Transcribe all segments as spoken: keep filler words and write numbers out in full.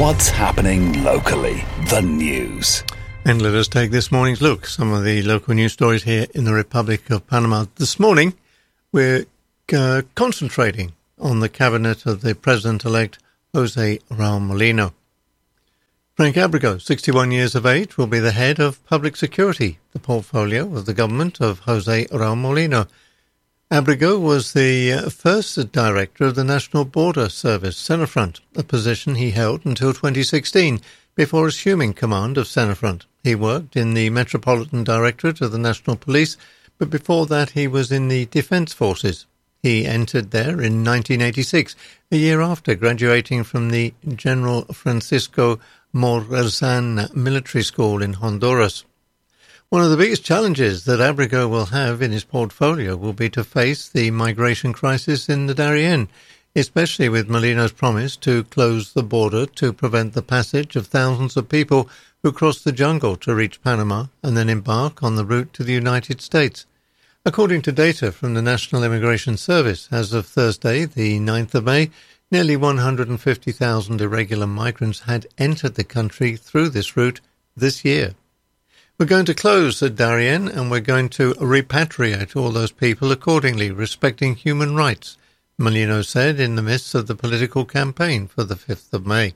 What's happening locally? The news. And let us take this morning's look. Some of the local news stories here in the Republic of Panama. This morning, we're uh, concentrating on the cabinet of the President-elect Jose Raul Mulino. Frank Abrego, sixty-one years of age, will be the head of public security, the portfolio of the government of Jose Raul Mulino. Abrego was the uh, first director of the National Border Service, Senafront, a position he held until twenty sixteen, before assuming command of Senafront. He worked in the Metropolitan Directorate of the National Police, but before that he was in the Defence Forces. He entered there in nineteen eighty-six, a year after graduating from the General Francisco Morazan Military School in Honduras. One of the biggest challenges that Abrego will have in his portfolio will be to face the migration crisis in the Darien, especially with Mulino's promise to close the border to prevent the passage of thousands of people who cross the jungle to reach Panama and then embark on the route to the United States. According to data from the National Immigration Service, as of Thursday, the ninth of May, nearly one hundred fifty thousand irregular migrants had entered the country through this route this year. We're going to close the Darien and we're going to repatriate all those people accordingly, respecting human rights, Mulino said in the midst of the political campaign for the fifth of May.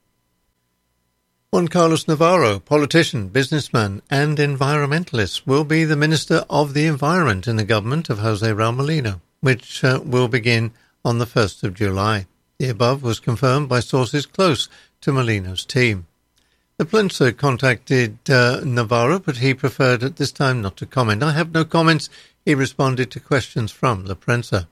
Juan Carlos Navarro, politician, businessman and environmentalist, will be the Minister of the Environment in the government of Jose Raul Mulino, which uh, will begin on the first of July. The above was confirmed by sources close to Mulino's team. The Prensa contacted uh, Navarro, but he preferred at this time not to comment. I have no comments, he responded to questions from the Prensa.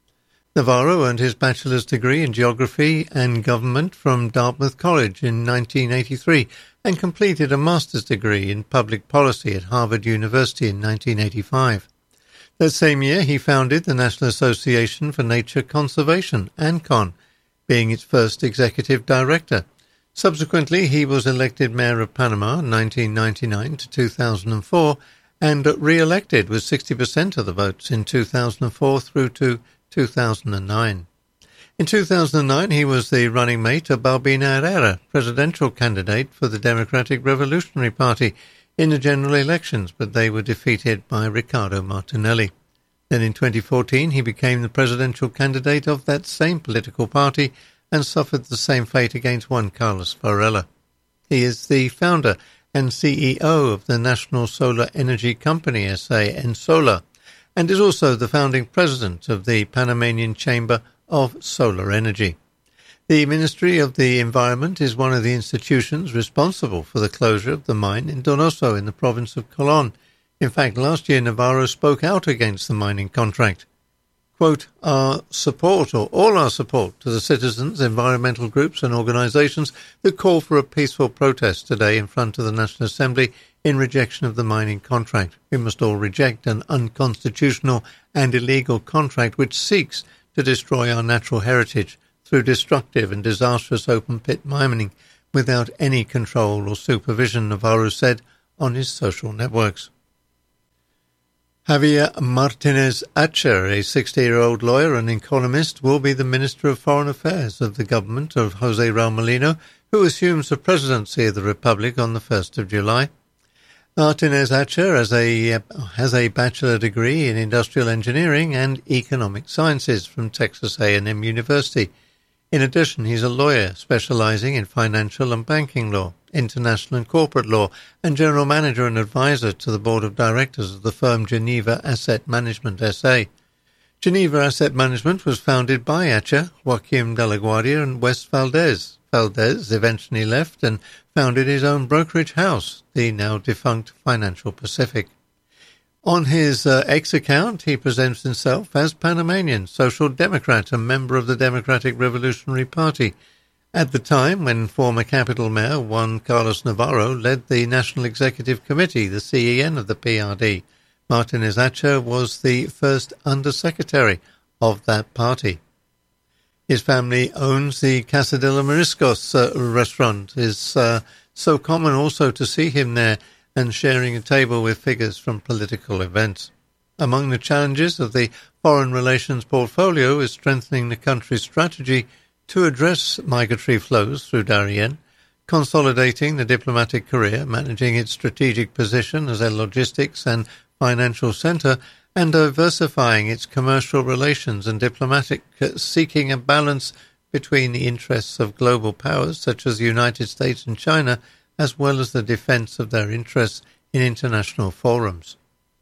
Navarro earned his bachelor's degree in geography and government from Dartmouth College in nineteen eighty-three and completed a master's degree in public policy at Harvard University in nineteen eighty-five. That same year, he founded the National Association for Nature Conservation, ANCON, being its first executive director. Subsequently, he was elected mayor of Panama in nineteen ninety-nine to two thousand four and re-elected with sixty percent of the votes in two thousand four through to two thousand nine. In two thousand nine, he was the running mate of Balbina Herrera, presidential candidate for the Democratic Revolutionary Party, in the general elections, but they were defeated by Ricardo Martinelli. Then in twenty fourteen, he became the presidential candidate of that same political party and suffered the same fate against Juan Carlos Varela. He is the founder and C E O of the National Solar Energy Company, S A, ENSOLA, and is also the founding president of the Panamanian Chamber of Solar Energy. The Ministry of the Environment is one of the institutions responsible for the closure of the mine in Donoso in the province of Colón. In fact, last year Navarro spoke out against the mining contract. Quote, our support, or all our support, to the citizens, environmental groups and organisations that call for a peaceful protest today in front of the National Assembly in rejection of the mining contract. We must all reject an unconstitutional and illegal contract which seeks to destroy our natural heritage through destructive and disastrous open-pit mining without any control or supervision, Navarro said on his social networks. Javier Martinez Acher, a sixty-year-old lawyer and economist, will be the Minister of Foreign Affairs of the government of Jose Raul Mulino, who assumes the presidency of the Republic on the first of July. Martinez Acher has a, has a bachelor degree in industrial engineering and economic sciences from Texas A and M University. In addition, he's a lawyer specializing in financial and banking law, international and corporate law, and general manager and advisor to the board of directors of the firm Geneva Asset Management S A. Geneva Asset Management was founded by Acher, Joaquim de la Guardia, and Wes Valdez. Valdez eventually left and founded his own brokerage house, the now-defunct Financial Pacific. On his uh, X account, he presents himself as Panamanian, Social Democrat, and member of the Democratic Revolutionary Party. At the time when former Capital Mayor Juan Carlos Navarro led the National Executive Committee, the C E N of the P R D, Martinez Acher was the first Undersecretary of that party. His family owns the Casa de los Mariscos uh, restaurant. It's uh, so common also to see him there and sharing a table with figures from political events. Among the challenges of the foreign relations portfolio is strengthening the country's strategy to address migratory flows through Darien consolidating the diplomatic career, managing its strategic position as a logistics and financial centre, and diversifying its commercial relations and diplomatic, seeking a balance between the interests of global powers such as the United States and China, as well as the defence of their interests in international forums.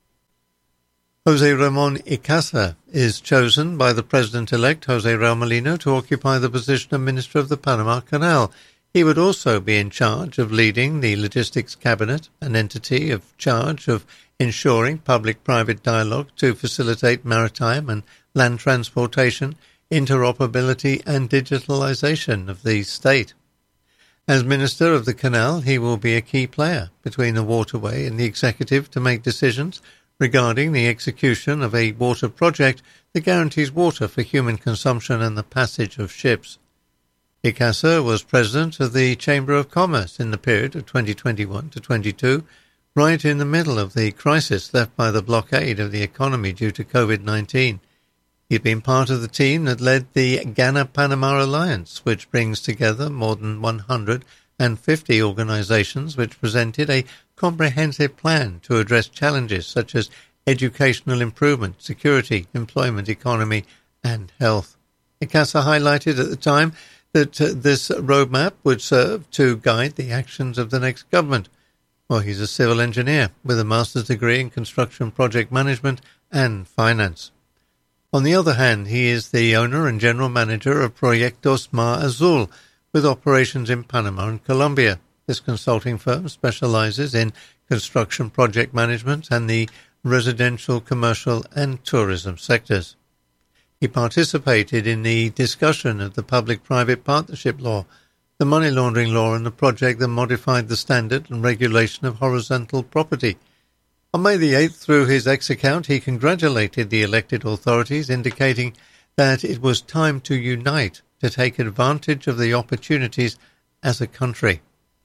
José Ramón y Casa is chosen by the President-elect José Raúl Mulino to occupy the position of Minister of the Panama Canal. He would also be in charge of leading the Logistics Cabinet, an entity of charge of ensuring public-private dialogue to facilitate maritime and land transportation, interoperability and digitalisation of the state. As Minister of the Canal, he will be a key player between the waterway and the executive to make decisions regarding the execution of a water project that guarantees water for human consumption and the passage of ships. Icaza was president of the Chamber of Commerce in the period of twenty twenty-one to twenty-two, right in the middle of the crisis left by the blockade of the economy due to COVID nineteen. He'd been part of the team that led the Ghana-Panama Alliance, which brings together more than one hundred fifty organizations which presented a comprehensive plan to address challenges such as educational improvement, security, employment, economy, and health. Icaza highlighted at the time that uh, this roadmap would serve to guide the actions of the next government. Well, he's a civil engineer with a master's degree in construction project management and finance. On the other hand, he is the owner and general manager of Proyectos Mar Azul, with operations in Panama and Colombia. This consulting firm specializes in construction project management and the residential, commercial and tourism sectors. He participated in the discussion of the public-private partnership law, the money laundering law and the project that modified the standard and regulation of horizontal property. On May the eighth, through his X account, he congratulated the elected authorities, indicating that it was time to unite to take advantage of the opportunities as a country.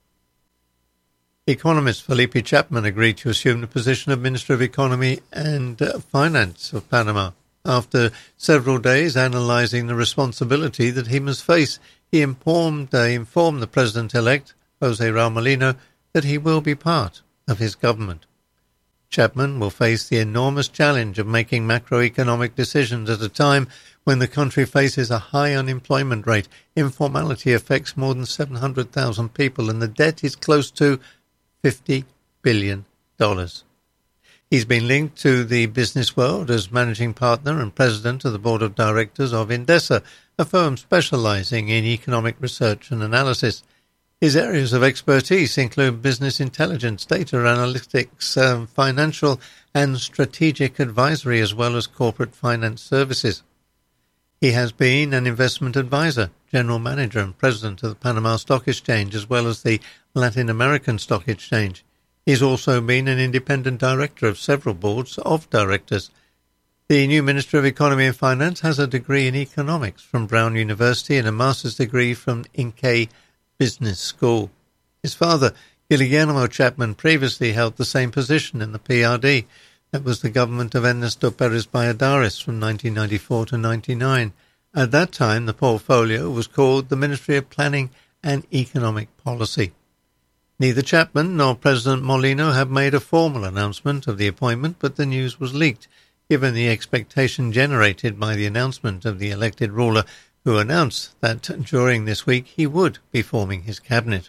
Economist Felipe Chapman agreed to assume the position of Minister of Economy and uh, Finance of Panama. After several days analysing the responsibility that he must face, he informed, uh, informed the President-elect, José Raúl Mulino, that he will be part of his government. Chapman will face the enormous challenge of making macroeconomic decisions at a time when the country faces a high unemployment rate, informality affects more than seven hundred thousand people, and the debt is close to fifty billion dollars. He's been linked to the business world as managing partner and president of the board of directors of Indesa, a firm specializing in economic research and analysis. His areas of expertise include business intelligence, data analytics, um, financial and strategic advisory, as well as corporate finance services. He has been an investment advisor, general manager and president of the Panama Stock Exchange, as well as the Latin American Stock Exchange. He's also been an independent director of several boards of directors. The new Minister of Economy and Finance has a degree in economics from Brown University and a master's degree from Incay Business School. His father, Guillermo Chapman, previously held the same position in the P R D. That was the government of Ernesto Pérez Valladares from nineteen ninety-four to ninety-nine. At that time, the portfolio was called the Ministry of Planning and Economic Policy. Neither Chapman nor President Mulino have made a formal announcement of the appointment, but the news was leaked, given the expectation generated by the announcement of the elected ruler, who announced that during this week he would be forming his cabinet.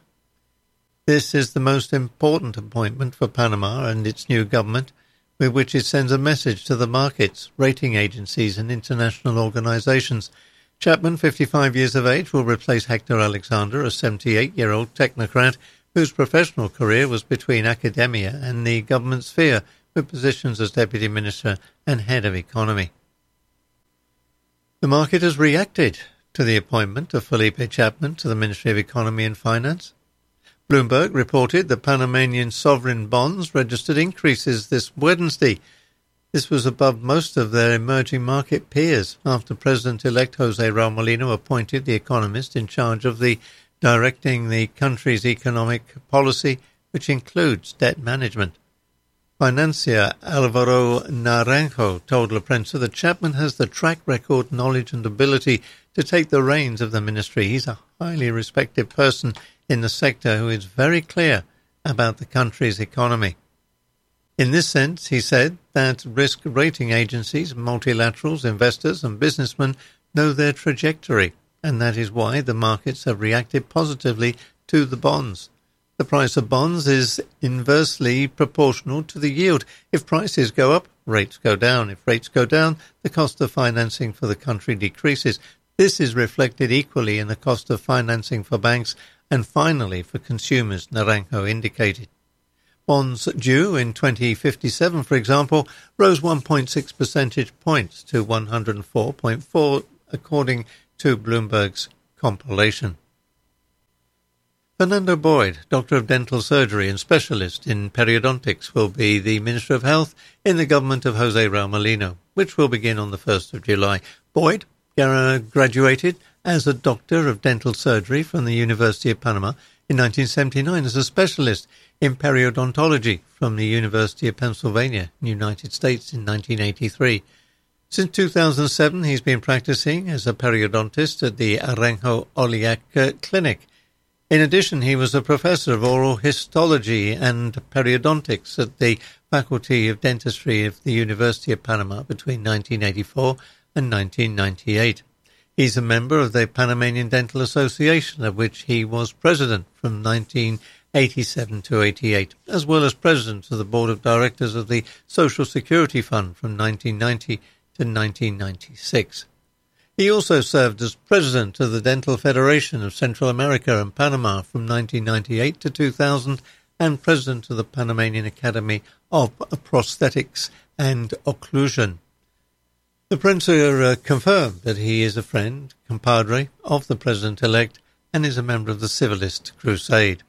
This is the most important appointment for Panama and its new government, with which it sends a message to the markets, rating agencies and international organizations. Chapman, fifty-five years of age, will replace Hector Alexander, a seventy-eight-year-old technocrat whose professional career was between academia and the government sphere, with positions as Deputy Minister and Head of Economy. The market has reacted to the appointment of Felipe Chapman to the Ministry of Economy and Finance. Bloomberg reported that Panamanian sovereign bonds registered increases this Wednesday. This was above most of their emerging market peers after President-elect José Raúl Mulino appointed the economist in charge of the directing the country's economic policy, which includes debt management. Financier Alvaro Naranjo told La Prensa that Chapman has the track record, knowledge and ability to take the reins of the ministry. He's a highly respected person in the sector who is very clear about the country's economy. In this sense, he said that risk rating agencies, multilaterals, investors and businessmen know their trajectory, and that is why the markets have reacted positively to the bonds. The price of bonds is inversely proportional to the yield. If prices go up, rates go down. If rates go down, the cost of financing for the country decreases. This is reflected equally in the cost of financing for banks and finally for consumers, Naranjo indicated. Bonds due in twenty fifty-seven, for example, rose one point six percentage points to one hundred four point four, according to Bloomberg's compilation. Fernando Boyd, Doctor of Dental Surgery and Specialist in Periodontics, will be the Minister of Health in the government of José Raúl Molino, which will begin on the first of July. Boyd graduated as a Doctor of Dental Surgery from the University of Panama in nineteen seventy-nine as a specialist in periodontology from the University of Pennsylvania, United States, in nineteen eighty-three. Since two thousand seven, he's been practicing as a periodontist at the Aranjo Oliak Clinic. In addition, he was a professor of oral histology and periodontics at the Faculty of Dentistry of the University of Panama between nineteen eighty-four and nineteen ninety-eight. He's a member of the Panamanian Dental Association, of which he was president from nineteen eighty-seven to eighty-eight, as well as president of the Board of Directors of the Social Security Fund from nineteen ninety to nineteen ninety-six. He also served as president of the Dental Federation of Central America and Panama from nineteen ninety-eight to two thousand and president of the Panamanian Academy of Prosthetics and Occlusion. The Prince uh, confirmed that he is a friend, compadre of the president-elect and is a member of the Civilist Crusade.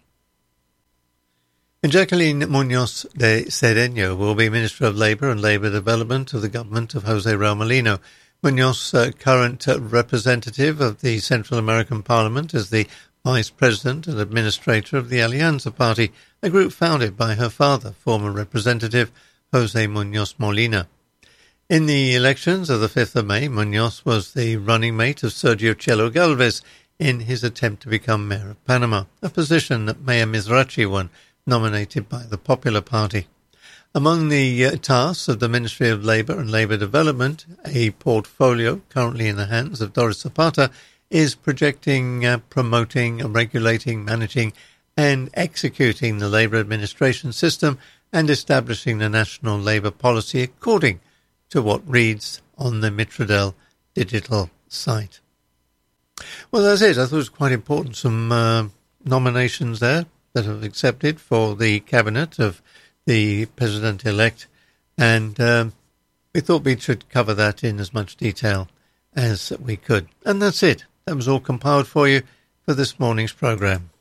And Jacqueline Muñoz de Cedeño will be Minister of Labour and Labour Development of the government of José Raúl Molino. Muñoz, uh, current uh, representative of the Central American Parliament, is the vice president and administrator of the Alianza Party, a group founded by her father, former representative José Muñoz Molina. In the elections of the fifth of May, Muñoz was the running mate of Sergio Chelo Galvez in his attempt to become mayor of Panama, a position that Mayor Mizrachi won, nominated by the Popular Party. Among the uh, tasks of the Ministry of Labour and Labour Development, a portfolio currently in the hands of Doris Zapata is projecting, uh, promoting, regulating, managing and executing the labour administration system and establishing the national labour policy according to what reads on the Mitradel digital site. Well, that's it. I thought it was quite important. Some uh, nominations there that have accepted for the cabinet of the president-elect, and um, we thought we should cover that in as much detail as we could. And that's it. That was all compiled for you for this morning's programme.